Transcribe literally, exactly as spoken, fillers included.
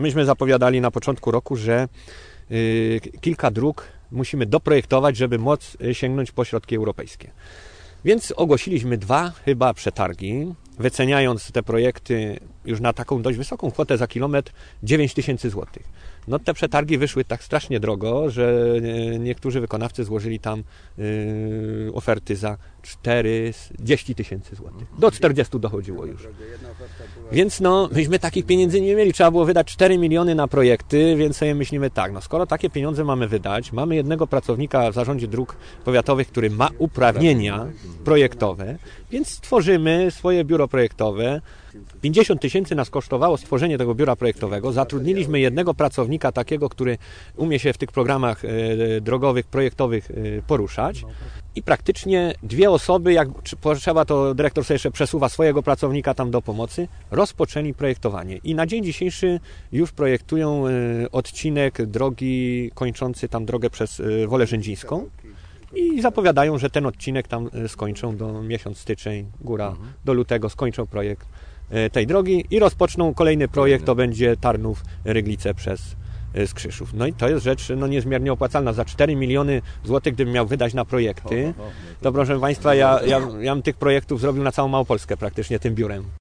myśmy zapowiadali na początku roku, że y, kilka dróg musimy doprojektować, żeby móc sięgnąć po środki europejskie. Więc ogłosiliśmy dwa chyba przetargi, wyceniając te projekty już na taką dość wysoką kwotę za kilometr dziewięć tysięcy złotych. No te przetargi wyszły tak strasznie drogo, że niektórzy wykonawcy złożyli tam yy, oferty za czterdzieści tysięcy złotych. Do czterdziestu dochodziło już. Więc no, myśmy takich pieniędzy nie mieli. Trzeba było wydać cztery miliony na projekty, więc sobie myślimy tak, no skoro takie pieniądze mamy wydać, mamy jednego pracownika w zarządzie dróg powiatowych, który ma uprawnienia projektowe, więc stworzymy swoje biuro projektowe. pięćdziesiąt tysięcy nas kosztowało stworzenie tego biura projektowego. Zatrudniliśmy jednego pracownika takiego, który umie się w tych programach e, drogowych, projektowych e, poruszać. I praktycznie dwie osoby, jak potrzeba, to dyrektor sobie jeszcze przesuwa swojego pracownika tam do pomocy, rozpoczęli projektowanie. I na dzień dzisiejszy już projektują e, odcinek drogi kończący tam drogę przez e, Wolę Rzędzińską. I zapowiadają, że ten odcinek tam skończą do miesiąc styczeń, góra, do lutego skończą projekt tej drogi i rozpoczną kolejny projekt, to będzie Tarnów-Ryglice przez Skrzyszów. No i to jest rzecz no, niezmiernie opłacalna. Za cztery miliony złotych, gdybym miał wydać na projekty, to proszę Państwa, ja, ja, ja bym tych projektów zrobił na całą Małopolskę praktycznie tym biurem.